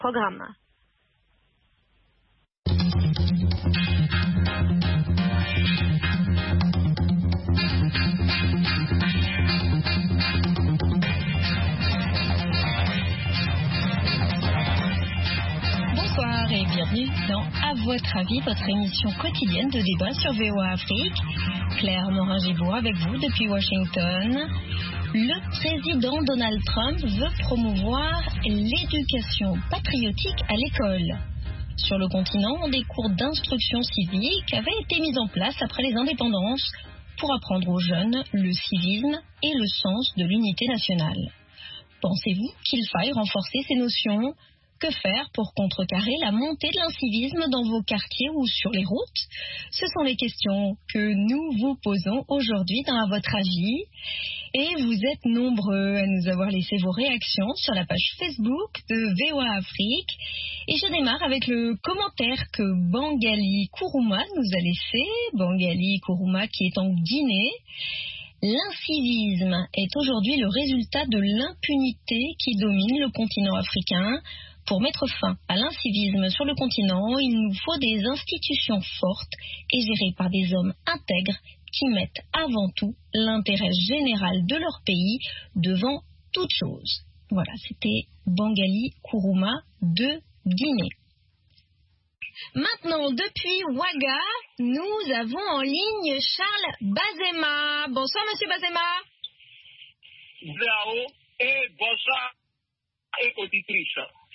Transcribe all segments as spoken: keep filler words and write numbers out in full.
programme. Bonsoir et bienvenue dans À votre avis, votre émission quotidienne de débat sur V O A Afrique. Claire Morin-Gibourg avec vous depuis Washington. Le président Donald Trump veut promouvoir l'éducation patriotique à l'école. Sur le continent, des cours d'instruction civique avaient été mis en place après les indépendances pour apprendre aux jeunes le civisme et le sens de l'unité nationale. Pensez-vous qu'il faille renforcer ces notions ? Que faire pour contrecarrer la montée de l'incivisme dans vos quartiers ou sur les routes ? Ce sont les questions que nous vous posons aujourd'hui dans À votre avis. Et vous êtes nombreux à nous avoir laissé vos réactions sur la page Facebook de V O A Afrique. Et je démarre avec le commentaire que Bangali Kourouma nous a laissé. Bangali Kourouma qui est en Guinée. L'incivisme est aujourd'hui le résultat de l'impunité qui domine le continent africain. Pour mettre fin à l'incivisme sur le continent, il nous faut des institutions fortes et gérées par des hommes intègres qui mettent avant tout l'intérêt général de leur pays devant toute chose. Voilà, c'était Bangali Kourouma de Guinée. Maintenant, depuis Ouaga, nous avons en ligne Charles Bazema. Bonsoir, monsieur Bazema. Zao et bonsoir et auditrice.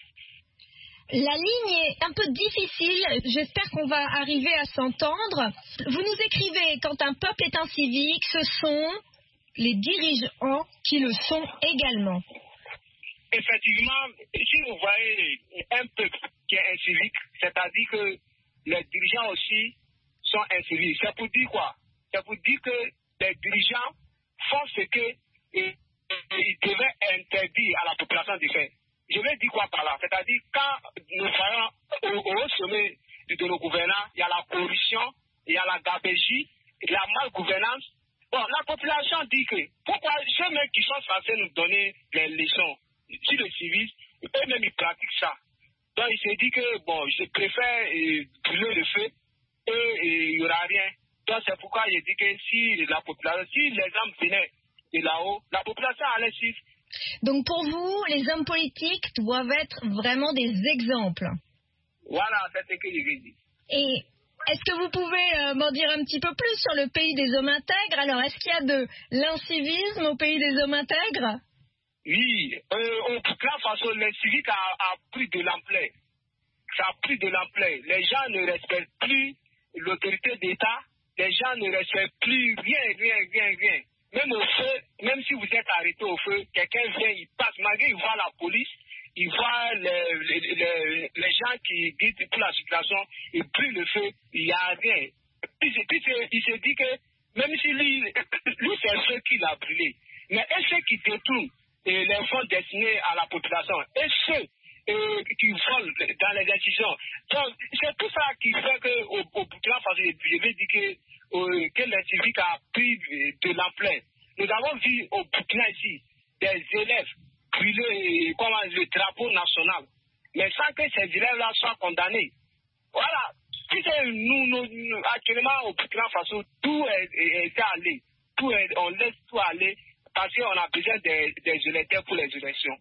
La ligne est un peu difficile, j'espère qu'on va arriver à s'entendre. Vous nous écrivez, quand un peuple est incivique, ce sont les dirigeants qui le sont également. Effectivement, si vous voyez un peuple qui est incivique, c'est-à-dire que les dirigeants aussi sont inciviques. C'est pour dire quoi? C'est pour dire que les dirigeants font ce qu'ils devaient interdire à la population de faire. Je vais dire quoi par là? C'est-à-dire, quand nous voyons au, au sommet de nos gouvernants, il y a la corruption, il y a la gabegie, la malgouvernance. Bon, la population dit que, pourquoi ceux mêmes qui sont censés nous donner les leçons sur le civisme, eux-mêmes ils pratiquent ça. Donc, il s'est dit que, bon, je préfère euh, brûler le feu et il n'y aura rien. Donc, c'est pourquoi il dit que si la population, si les hommes venaient de là-haut, la population allait suivre. Donc pour vous, les hommes politiques doivent être vraiment des exemples. Voilà, c'est ce que je veux dire. Et est-ce que vous pouvez euh, m'en dire un petit peu plus sur le pays des hommes intègres? Alors, est-ce qu'il y a de l'incivisme au pays des hommes intègres? Oui, euh, au Burkina Faso, l'incivique a, a pris de l'ampleur. Ça a pris de l'ampleur. Les gens ne respectent plus l'autorité d'État. Les gens ne respectent plus rien, rien, rien, rien. Même au feu, même si vous êtes arrêté au feu, quelqu'un vient, il passe, malgré il voit la police, il voit les, les, les, les gens qui guident pour la circulation, il brûle le feu, il n'y a rien. Puis, puis il se dit que même si lui, lui c'est le feu qui l'a brûlé, mais et ceux qui détournent et les fonds destinés à la population, et ceux euh, qui volent dans les décisions. Donc, c'est tout ça qui fait qu'au au Burkina Faso, je vais dire que Euh, que l'incivique a pris de l'ampleur. Nous avons vu au Burkina ici des élèves brûler comme le drapeau national, mais sans que ces élèves-là soient condamnés. Voilà. Si nous, nous, nous, actuellement au Burkina Faso, tout est, est, est allé. Tout est, on laisse tout aller parce qu'on a besoin des, des électeurs pour les élections.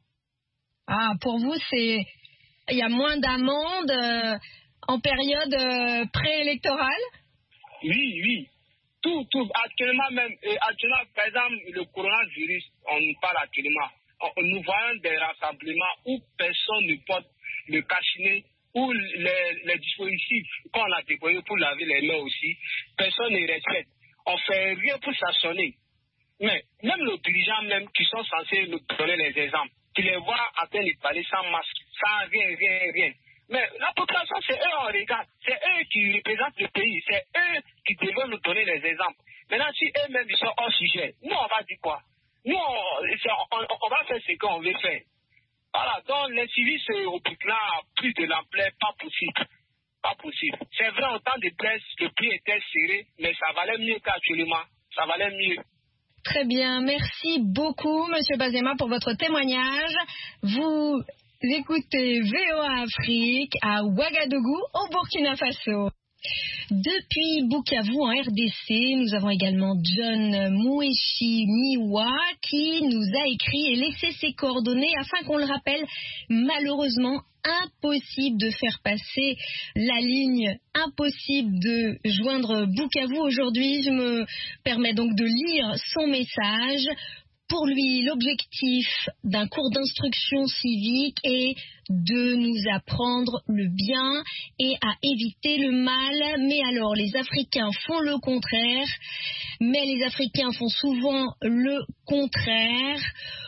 Ah, pour vous, c'est il y a moins d'amendes euh, en période euh, préélectorale? Oui, oui. Tout, tout, actuellement même, euh, actuellement, par exemple, le coronavirus, on nous parle actuellement. On, nous voyons des rassemblements où personne ne porte le cache-nez, où les, les dispositifs qu'on a déployés pour laver les mains aussi, personne ne respecte. On fait rien pour s'assurer. Mais même nos dirigeants même qui sont censés nous donner les exemples, tu les vois en train de parler sans masque, sans rien, rien, rien. Mais la population, c'est eux on regarde, c'est eux qui représentent le pays, c'est eux qui devraient nous donner les exemples. Maintenant, si eux-mêmes ils sont hors sujet, nous on va dire quoi? Nous on, on, on va faire ce qu'on veut faire. Voilà, donc l'incivisme au Burkina a pris de l'ampleur, pas possible. Pas possible. C'est vrai, au temps de presse, le prix était serré, mais ça valait mieux qu'actuellement. Ça valait mieux. Très bien, merci beaucoup, Monsieur Bazema, pour votre témoignage. Vous écoutez V O A Afrique à Ouagadougou, au Burkina Faso. Depuis Bukavu en R D C, nous avons également John Mouechi Miwa qui nous a écrit et laissé ses coordonnées afin qu'on le rappelle. Malheureusement, impossible de faire passer la ligne, impossible de joindre Bukavu aujourd'hui. Je me permets donc de lire son message. Pour lui, l'objectif d'un cours d'instruction civique est de nous apprendre le bien et à éviter le mal. Mais alors, les Africains font le contraire. Mais les Africains font souvent le contraire.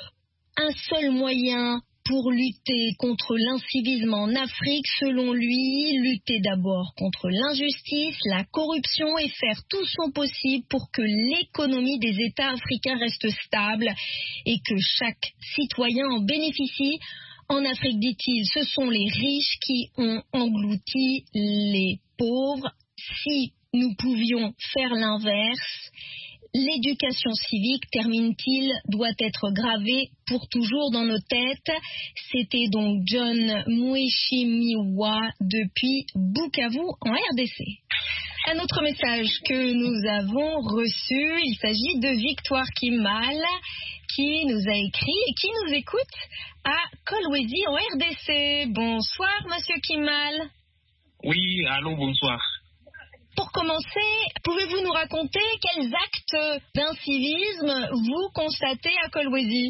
Un seul moyen pour lutter contre l'incivisme en Afrique, selon lui, lutter d'abord contre l'injustice, la corruption et faire tout son possible pour que l'économie des États africains reste stable et que chaque citoyen en bénéficie. En Afrique, dit-il, ce sont les riches qui ont englouti les pauvres. Si nous pouvions faire l'inverse, l'éducation civique, termine-t-il, doit être gravée pour toujours dans nos têtes. C'était donc John Mouechi Miwa depuis Bukavu en R D C. Un autre message que nous avons reçu, il s'agit de Victoire Kimal qui nous a écrit et qui nous écoute à Kolwezi en R D C. Bonsoir Monsieur Kimal. Oui, allô, bonsoir. Pour commencer, pouvez-vous nous raconter quels actes d'incivisme vous constatez à Kolwezi?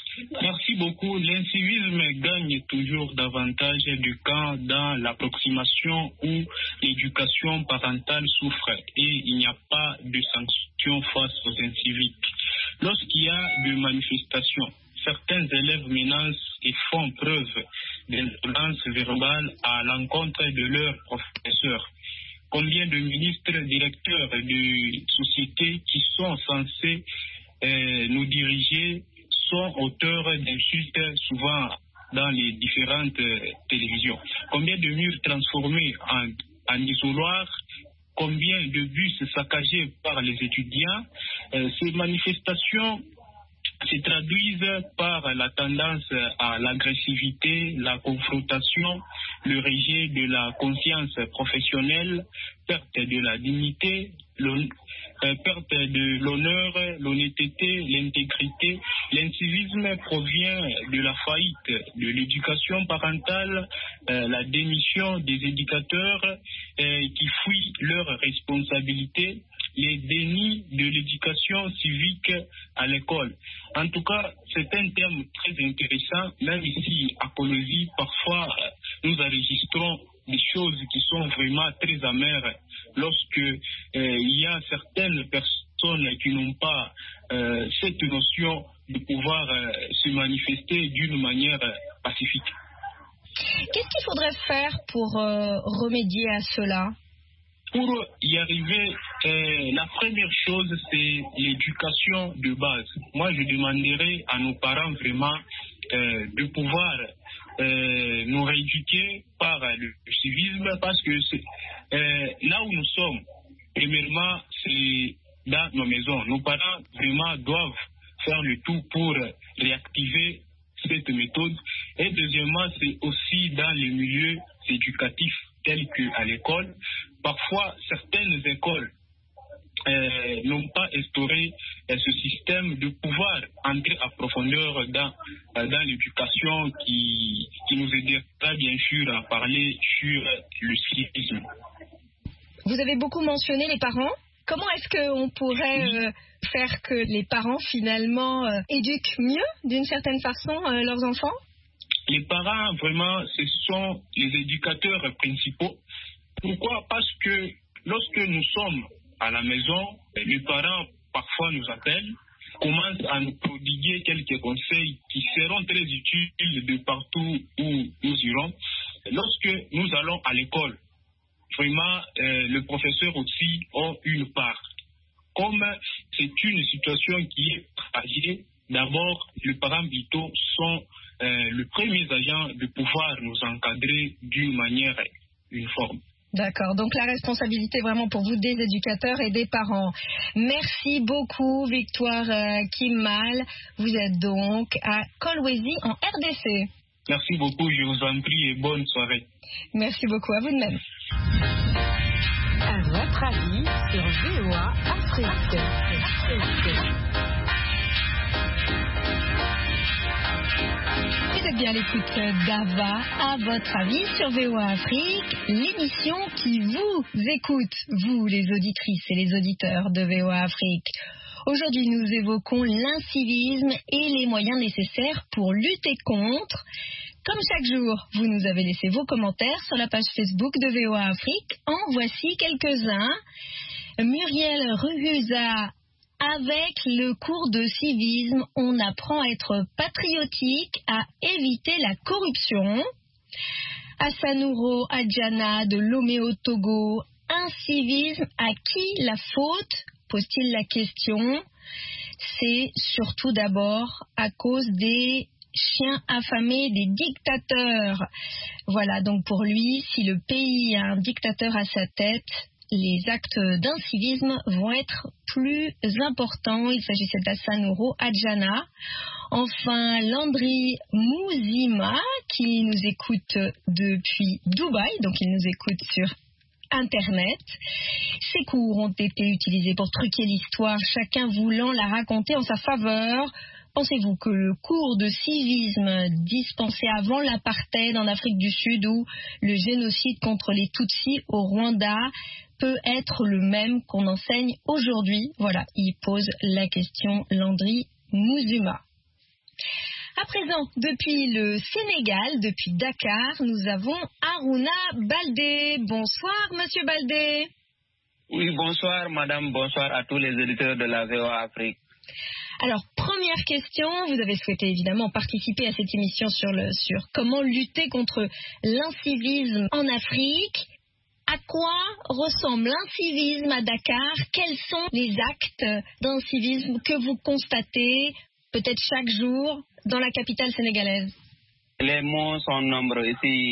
Merci beaucoup. L'incivisme gagne toujours davantage du camp dans l'approximation où l'éducation parentale souffre et il n'y a pas de sanctions face aux inciviques. Lorsqu'il y a des manifestations, certains élèves menacent et font preuve d'insolence verbale à l'encontre de leurs professeurs. Combien de ministres, directeurs de sociétés qui sont censés euh, nous diriger sont auteurs d'insultes souvent dans les différentes euh, télévisions. Combien de murs transformés en, en isoloirs, combien de bus saccagés par les étudiants. Euh, ces manifestations se traduisent par la tendance à l'agressivité, la confrontation, le rejet de la conscience professionnelle, perte de la dignité, euh, perte de l'honneur, l'honnêteté, l'intégrité. L'incivisme provient de la faillite de l'éducation parentale, euh, la démission des éducateurs euh, qui fuient leurs responsabilités, les dénis de l'éducation civique à l'école. En tout cas, c'est un thème très intéressant. Même ici, à Kolwezi, parfois, nous enregistrons des choses qui sont vraiment très amères lorsque euh, il y a certaines personnes qui n'ont pas euh, cette notion de pouvoir euh, se manifester d'une manière pacifique. Qu'est-ce qu'il faudrait faire pour euh, remédier à cela? Pour y arriver, euh, la première chose, c'est l'éducation de base. Moi, je demanderais à nos parents vraiment euh, de pouvoir euh, nous rééduquer par le civisme, parce que c'est, euh, là où nous sommes, premièrement, c'est dans nos maisons. Nos parents vraiment doivent faire le tout pour réactiver cette méthode. Et deuxièmement, c'est aussi dans les milieux éducatifs tels qu'à l'école. Parfois, certaines écoles euh, n'ont pas instauré euh, ce système de pouvoir entrer à profondeur dans, euh, dans l'éducation qui, qui nous aidera bien sûr à parler sur le civisme. Vous avez beaucoup mentionné les parents. Comment est-ce qu'on pourrait euh, faire que les parents finalement euh, éduquent mieux, d'une certaine façon, euh, leurs enfants? Les parents, vraiment, ce sont les éducateurs principaux. Pourquoi? Parce que lorsque nous sommes à la maison, les parents parfois nous appellent, commencent à nous prodiguer quelques conseils qui seront très utiles de partout où nous irons. Lorsque nous allons à l'école, vraiment, euh, le professeur aussi a une part. Comme c'est une situation qui est partagée, d'abord, les parents vitaux sont euh, le premier agent de pouvoir nous encadrer d'une manière uniforme. D'accord, donc la responsabilité vraiment pour vous des éducateurs et des parents. Merci beaucoup Victoire euh, Kimal. Vous êtes donc à Kolwezi en R D C. Merci beaucoup, je vous en prie et bonne soirée. Merci beaucoup, à vous de même. À votre avis sur V O A Afrique. Vous êtes bien à l'écoute d'Ava, à votre avis sur V O A Afrique, l'émission qui vous écoute, vous les auditrices et les auditeurs de V O A Afrique. Aujourd'hui, nous évoquons l'incivisme et les moyens nécessaires pour lutter contre. Comme chaque jour, vous nous avez laissé vos commentaires sur la page Facebook de V O A Afrique. En voici quelques-uns. Muriel Ruhuza, avec le cours de civisme, on apprend à être patriotique, à éviter la corruption. Asanouro Adjana de Lomé au Togo, incivisme, à qui la faute, pose-t-il la question. C'est surtout d'abord à cause des chiens affamés, des dictateurs. Voilà, donc pour lui, si le pays a un dictateur à sa tête, les actes d'incivisme vont être plus importants. Il s'agissait d'Asanouro Adjana. Enfin, Landry Mouzima, qui nous écoute depuis Dubaï, donc il nous écoute sur Internet. Ces cours ont été utilisés pour truquer l'histoire, chacun voulant la raconter en sa faveur. Pensez-vous que le cours de civisme dispensé avant l'apartheid en Afrique du Sud ou le génocide contre les Tutsis au Rwanda peut être le même qu'on enseigne aujourd'hui? Voilà, il pose la question Landry Mouzuma. À présent, depuis le Sénégal, depuis Dakar, nous avons Aruna Baldé. Bonsoir, Monsieur Baldé. Oui, bonsoir, Madame. Bonsoir à tous les auditeurs de la V O A Afrique. Alors, première question, vous avez souhaité évidemment participer à cette émission sur, le, sur comment lutter contre l'incivisme en Afrique. À quoi ressemble l'incivisme à Dakar? Quels sont les actes d'incivisme que vous constatez, peut-être chaque jour, dans la capitale sénégalaise? Les mots sont nombreux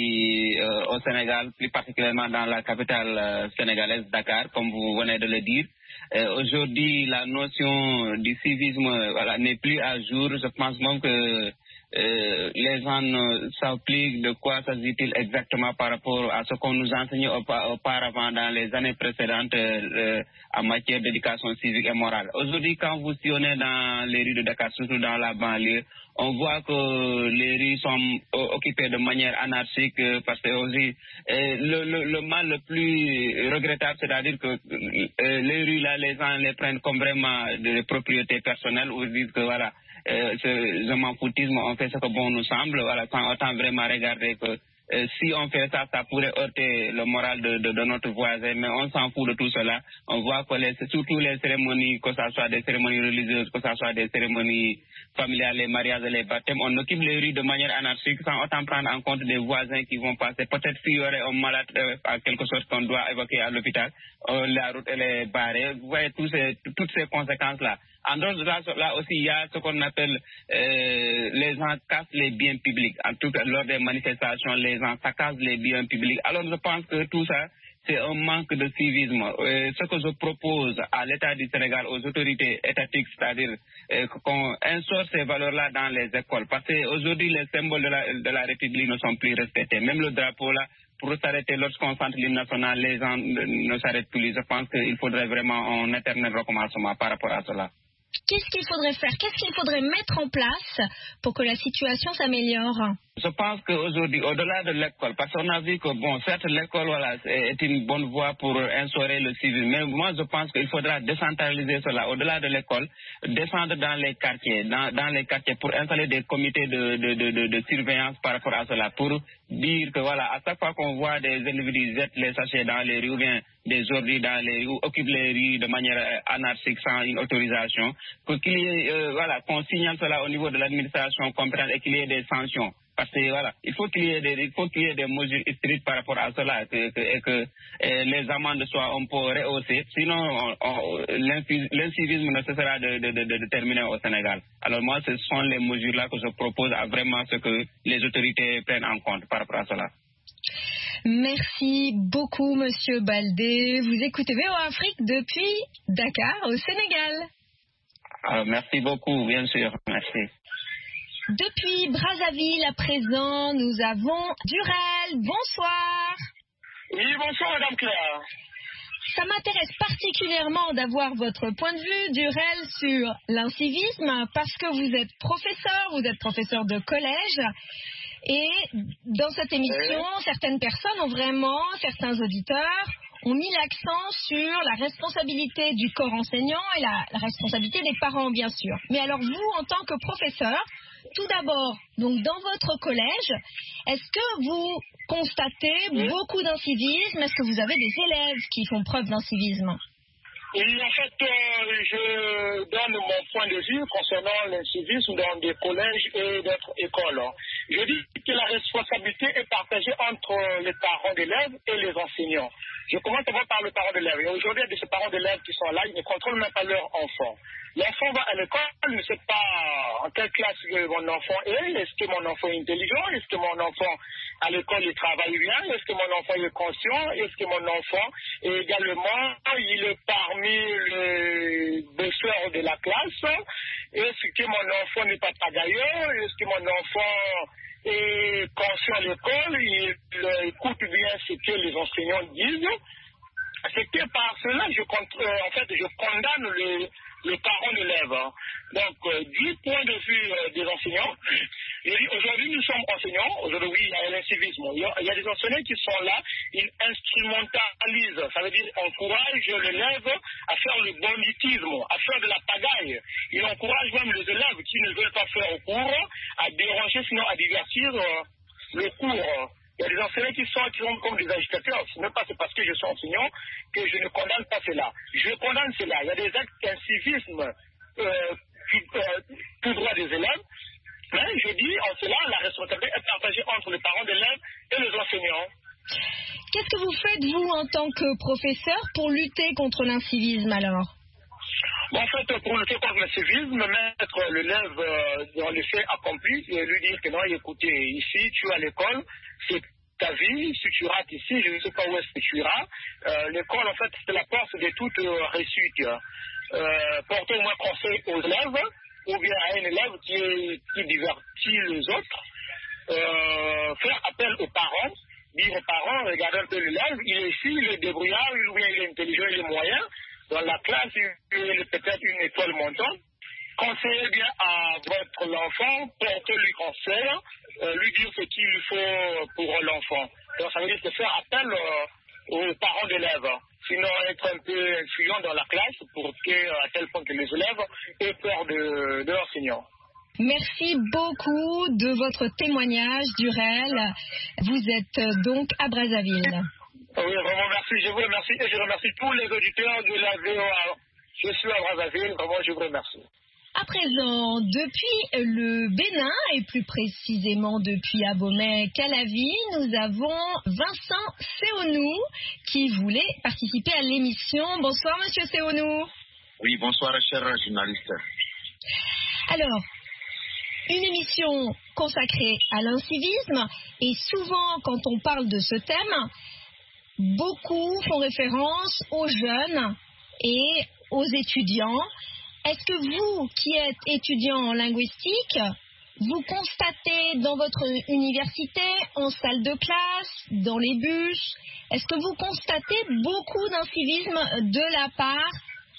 ici euh, au Sénégal, plus particulièrement dans la capitale euh, sénégalaise, Dakar, comme vous venez de le dire. Euh, aujourd'hui, la notion du civisme voilà, n'est plus à jour. Je pense même que euh, les gens ne savent plus de quoi s'agit-il exactement par rapport à ce qu'on nous enseignait auparavant dans les années précédentes euh, en matière d'éducation civique et morale. Aujourd'hui, quand vous sillonnez dans les rues de Dakar, surtout dans la banlieue, on voit que les rues sont occupées de manière anarchique parce que aussi, euh, le, le, le mal le plus regrettable, c'est-à-dire que euh, les rues là, les gens les prennent comme vraiment des propriétés personnelles ou disent que voilà, euh, ce m'en foutisme, on fait ce que bon nous semble, voilà, sans autant vraiment regarder que Euh, si on fait ça, ça pourrait heurter le moral de, de, de notre voisin, mais on s'en fout de tout cela. On voit que les, surtout les cérémonies, que ce soit des cérémonies religieuses, que ce soit des cérémonies familiales, les mariages et les baptêmes, on occupe les rues de manière anarchique sans autant prendre en compte des voisins qui vont passer. Peut-être s'il y aurait un malade, euh, à quelque chose qu'on doit évacuer à l'hôpital, euh, la route elle est barrée. Vous voyez tous ces, toutes ces conséquences-là. En dehors de là, là aussi, il y a ce qu'on appelle euh, les gens cassent les biens publics. En tout cas, lors des manifestations, les gens saccagent les biens publics. Alors, je pense que tout ça, c'est un manque de civisme. Euh, ce que je propose à l'État du Sénégal, aux autorités étatiques, c'est-à-dire euh, qu'on instaure ces valeurs-là dans les écoles. Parce qu'aujourd'hui, les symboles de la, de la République ne sont plus respectés. Même le drapeau, là, pour s'arrêter lorsqu'on chante l'hymne national, les gens ne, ne s'arrêtent plus. Je pense qu'il faudrait vraiment un éternel recommencement par rapport à cela. Qu'est-ce qu'il faudrait faire? Qu'est-ce qu'il faudrait mettre en place pour que la situation s'améliore? Je pense qu'aujourd'hui, au-delà de l'école, parce qu'on a vu que, bon, certes, l'école voilà, est une bonne voie pour instaurer le civisme, mais moi, je pense qu'il faudra décentraliser cela. Au-delà de l'école, descendre dans les quartiers, dans, dans les quartiers pour installer des comités de, de, de, de, de surveillance par rapport à cela, pour dire que, voilà, à chaque fois qu'on voit des individus jeter les sachets dans les rues ou bien des ordures dans les rues, ou occupent les rues de manière anarchique sans une autorisation, qu'il y ait, euh, voilà, qu'on signale cela au niveau de l'administration compétente et qu'il y ait des sanctions. Parce que voilà, il faut qu'il y ait des, il faut qu'il y ait des mesures strictes par rapport à cela que, que, et que et les amendes soient un peu rehaussées. Sinon, l'incivisme ne cessera de, de, de, de terminer au Sénégal. Alors moi, ce sont les mesures-là que je propose à vraiment ce que les autorités prennent en compte par rapport à cela. Merci beaucoup, Monsieur Baldé. Vous écoutez V O A Afrique depuis Dakar, au Sénégal. Alors, merci beaucoup, bien sûr. Merci. Depuis Brazzaville, à présent, nous avons Durel. Bonsoir. Oui, bonsoir, Madame Claire. Ça m'intéresse particulièrement d'avoir votre point de vue, Durel, sur l'incivisme, parce que vous êtes professeur, vous êtes professeur de collège. Et dans cette émission, oui. certaines personnes ont vraiment, certains auditeurs, ont mis l'accent sur la responsabilité du corps enseignant et la, la responsabilité des parents, bien sûr. Mais alors vous, en tant que professeur, tout d'abord, donc dans votre collège, est-ce que vous constatez oui. beaucoup d'incivisme? Est-ce que vous avez des élèves qui font preuve d'incivisme? Oui, en fait, euh, je donne mon point de vue concernant l'incivisme dans des collèges et d'autres écoles. Je dis que la responsabilité est partagée entre les parents d'élèves et les enseignants. Je commence d'abord par les parents d'élèves. Et aujourd'hui, il y a de ces parents d'élèves qui sont là, ils ne contrôlent même pas leur enfant. L'enfant va à l'école, il ne sait pas en quelle classe mon enfant est. Est-ce que mon enfant est intelligent? Est-ce que mon enfant à l'école il travaille bien? Est-ce que mon enfant est conscient? Est-ce que mon enfant est également il est parmi les bosseurs de la classe? Est-ce que mon enfant n'est pas pagailleur? Est-ce que mon enfant est conscient à l'école? Il, il écoute bien ce que les enseignants disent? C'est que par cela, je, euh, en fait, je condamne les, les parents d'élèves. Donc, euh, du point de vue euh, des enseignants, je dis, aujourd'hui, nous sommes enseignants. Aujourd'hui, oui, il y a l'incivisme. Il y a, il y a des enseignants qui sont là, ils instrumentalisent. Ça veut dire, encouragent l'élève à faire le banditisme, à faire de la pagaille. Ils encouragent même les élèves qui ne veulent pas faire au cours, à déranger, sinon à divertir euh, le cours. Il y a des enseignants qui sont, qui sont comme des agitateurs. Ce n'est pas parce que je suis enseignant que je ne condamne pas cela. Je condamne cela. Il y a des actes d'incivisme euh, euh, tout droit des élèves. Mais je dis en cela, la responsabilité est partagée entre les parents d'élèves et les enseignants. Qu'est-ce que vous faites, vous, en tant que professeur, pour lutter contre l'incivisme, alors? Bon, en fait, pour lutter contre le civisme, mettre l'élève euh, dans les faits accomplis et lui dire que non, écoutez, ici, tu es à l'école, c'est ta vie, si tu rates ici, je ne sais pas où est-ce que tu iras. Euh, l'école, en fait, c'est la porte de toute euh, réussite. Euh, porter au moins conseil aux élèves, ou bien à un élève qui, est, qui divertit les autres. Euh, faire appel aux parents, dire aux parents, regardez un peu l'élève, il est ici, il est débrouillard, ou bien il est intelligent, il est moyen. Dans la classe, il est peut-être une étoile montante. Conseillez bien à votre enfant, portez-lui conseil, euh, lui dire ce qu'il faut pour l'enfant. Donc ça veut dire que faire appel euh, aux parents d'élèves. Sinon, être un peu influent dans la classe pour que, à tel point que les élèves aient peur de, de l'enseignant. Merci beaucoup de votre témoignage, Durel. Vous êtes donc à Brazzaville. Oui, vraiment merci. Je vous remercie et je remercie tous les auditeurs de la V O A. Je suis à Brazzaville, vraiment je vous remercie. À présent, depuis le Bénin et plus précisément depuis Abomey-Calavi, nous avons Vincent Seonou qui voulait participer à l'émission. Bonsoir Monsieur Seonou. Oui, bonsoir cher journaliste. Alors, une émission consacrée à l'incivisme et souvent quand on parle de ce thème, beaucoup font référence aux jeunes et aux étudiants. Est-ce que vous, qui êtes étudiant en linguistique, vous constatez dans votre université, en salle de classe, dans les bus, est-ce que vous constatez beaucoup d'incivisme de la part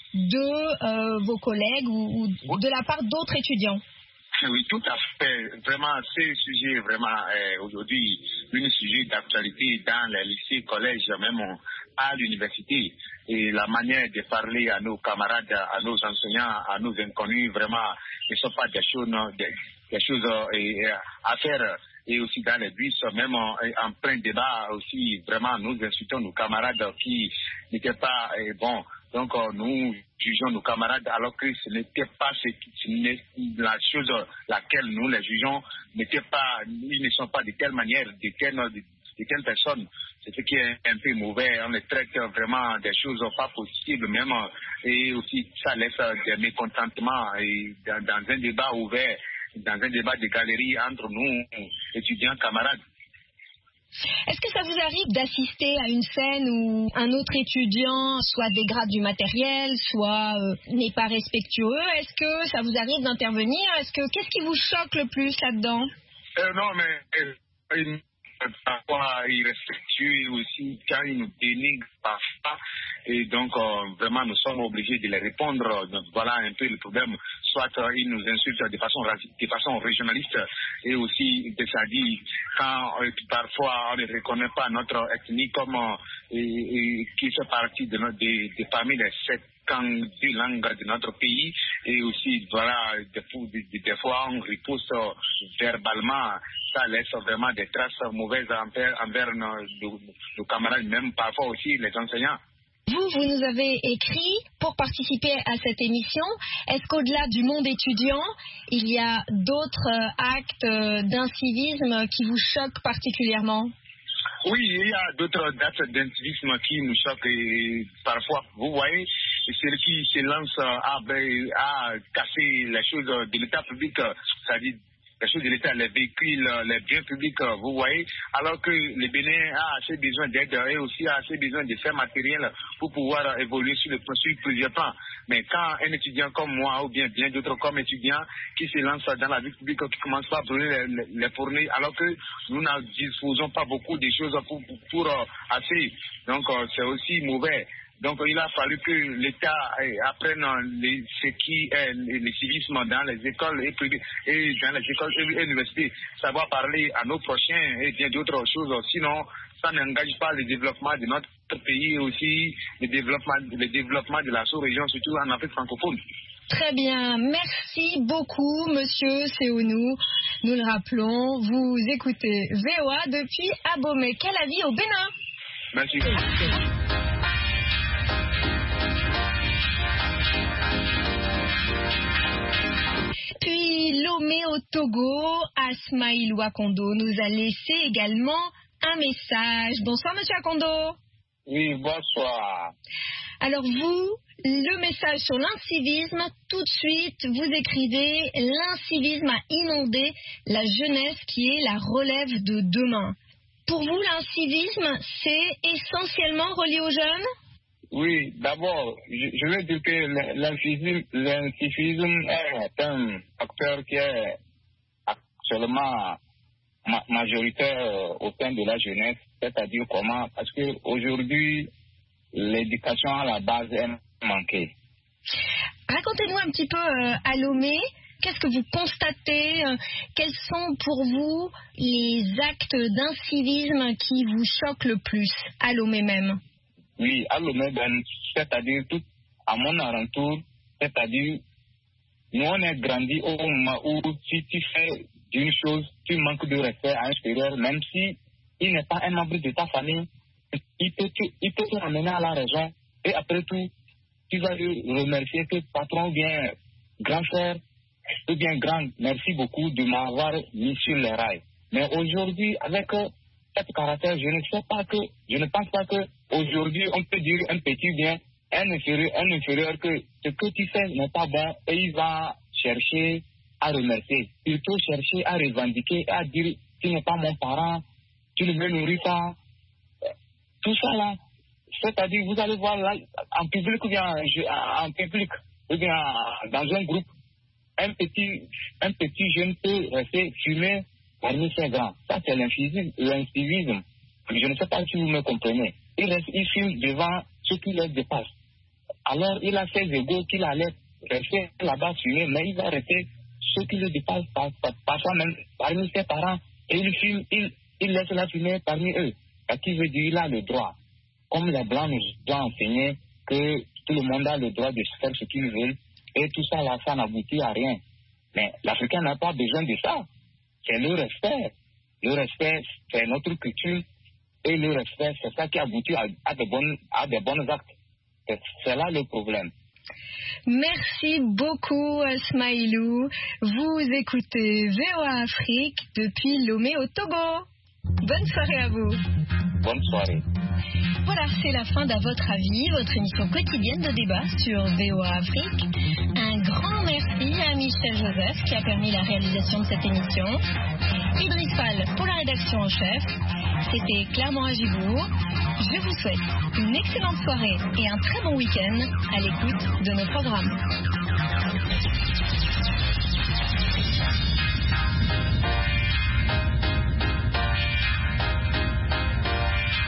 de euh, vos collègues ou, ou de la part d'autres étudiants? Oui, tout à fait. Vraiment, ce sujet vraiment euh, aujourd'hui un sujet d'actualité dans les lycées, collèges, même à l'université. Et la manière de parler à nos camarades, à nos enseignants, à nos inconnus, vraiment, ne sont pas des choses, des, des choses euh, à faire. Et aussi dans les bus, même en, en plein débat aussi, vraiment, nous insultons nos camarades qui n'étaient pas euh, bons. Donc, euh, nous jugeons nos camarades alors que ce n'était pas ce, ce, la chose laquelle nous les jugeons, n'était pas, ils ne sont pas de telle manière, de telle, de, de telle personne. C'est ce qui est un peu mauvais. On les traite vraiment des choses pas possibles, même, et aussi ça laisse des mécontentements et dans, dans un débat ouvert, dans un débat de galerie entre nous, étudiants, camarades. Est-ce que ça vous arrive d'assister à une scène où un autre étudiant soit dégrade du matériel, soit euh, n'est pas respectueux? Est-ce que ça vous arrive d'intervenir? Est-ce que qu'est-ce qui vous choque le plus là-dedans? euh, Non, mais euh, parfois irrespectueux et aussi quand ils nous dénigrent parfois. Et donc, euh, vraiment, nous sommes obligés de les répondre. Donc, voilà un peu le problème. Soit euh, ils nous insultent de façon, de façon régionaliste et aussi, c'est-à-dire, quand euh, parfois on ne reconnaît pas notre ethnie comme euh, et, et, qui fait partie de, notre, de, de parmi les sept deux langues de notre pays. Et aussi, voilà, des, des, des fois, on repousse euh, verbalement. Ça laisse vraiment des traces mauvaises envers, envers nos, nos, nos camarades, même parfois aussi les enseignants. Vous, vous nous avez écrit pour participer à cette émission. Est-ce qu'au-delà du monde étudiant, il y a d'autres actes d'incivisme qui vous choquent particulièrement? Oui, il y a d'autres actes d'incivisme qui nous choquent et parfois, vous voyez, ceux qui se lancent à, à casser les choses de l'État public, c'est-à-dire les choses de l'État, les véhicules, les biens publics, vous voyez, alors que le Bénin a assez besoin d'aide et aussi a assez besoin de faits matériels pour pouvoir évoluer sur, le, sur plusieurs plans. Mais quand un étudiant comme moi ou bien bien d'autres comme étudiants qui se lancent dans la vie publique, qui commencent pas à brûler les, les fournées, alors que nous ne disposons pas beaucoup de choses pour, pour, pour euh, assez. Donc euh, c'est aussi mauvais. Donc, il a fallu que l'État apprenne les, ce qui est le civisme dans les écoles et, et dans les écoles et universités, savoir parler à nos prochains et bien d'autres choses. Sinon, ça n'engage pas le développement de notre pays et aussi le développement, le développement de la sous-région, surtout en Afrique francophone. Très bien, merci beaucoup, monsieur Seounou. Nous le rappelons, vous écoutez V O A depuis Abomey. Quel avis au Bénin? Merci. Puis Lomé au Togo, Asmaïlou Akondo nous a laissé également un message. Bonsoir, monsieur Akondo. Oui, bonsoir. Alors vous, le message sur l'incivisme, tout de suite, vous écrivez « L'incivisme a inondé la jeunesse qui est la relève de demain ». Pour vous, l'incivisme, c'est essentiellement relié aux jeunes? Oui, d'abord, je, je veux dire que l'incivisme, l'incivisme est un facteur qui est actuellement ma, majoritaire au sein de la jeunesse, c'est-à-dire comment, parce qu'aujourd'hui, l'éducation à la base est manquée. Racontez-nous un petit peu euh, à Lomé, qu'est-ce que vous constatez, euh, quels sont pour vous les actes d'incivisme qui vous choquent le plus à Lomé même? Oui, à Lomé, ben, c'est-à-dire tout à mon alentour, c'est-à-dire nous on est grandi au moment où si tu fais d'une chose, tu manques de respect à un supérieur, même si il n'est pas un membre de ta famille, il peut te, il peut te ramener à la raison et après tout, tu vas lui remercier que patron ou bien grand frère ou bien grand, merci beaucoup de m'avoir mis sur les rails. Mais aujourd'hui, avec euh, cet caractère, je ne sais pas que, je ne pense pas que aujourd'hui on peut dire un petit bien, un inférieur, un inférieur que ce que tu fais n'est pas bon et il va chercher à remercier. Il peut chercher à revendiquer et à dire tu n'es pas mon parent, tu ne me nourris pas. Tout ça là, c'est-à-dire vous allez voir là, en public ou bien en public ou bien dans un groupe, un petit, un petit jeune peut rester fumer parmi ses grands. Ça c'est l'incivisme. Je ne sais pas si vous me comprenez. Il reste, il fume devant ceux qui les dépassent. Alors il a ses égaux qu'il allait rester là-bas fumer, mais il va rester ceux qui le dépassent parfois même parmi ses parents et il fume, il, il laisse la fumer parmi eux. Ce qui veut dire qu'il a le droit. Comme les Blancs nous ont enseigné que tout le monde a le droit de faire ce qu'il veut, et tout ça là, ça n'aboutit à rien. Mais l'Africain n'a pas besoin de ça. C'est le respect. Le respect, c'est notre culture, et le respect, c'est ça qui aboutit à, à, de, bonnes, à de bons actes. C'est, c'est là le problème. Merci beaucoup, Smaïlou. Vous écoutez V O A Afrique depuis Lomé au Togo. Bonne soirée à vous. Bonne soirée. Voilà, c'est la fin d'À votre avis, votre émission quotidienne de débat sur V O A Afrique. Un grand merci à Michel Joseph qui a permis la réalisation de cette émission. Idriss Fall pour la rédaction en chef. C'était Claire Morin-Gibourg. Je vous souhaite une excellente soirée et un très bon week-end à l'écoute de nos programmes.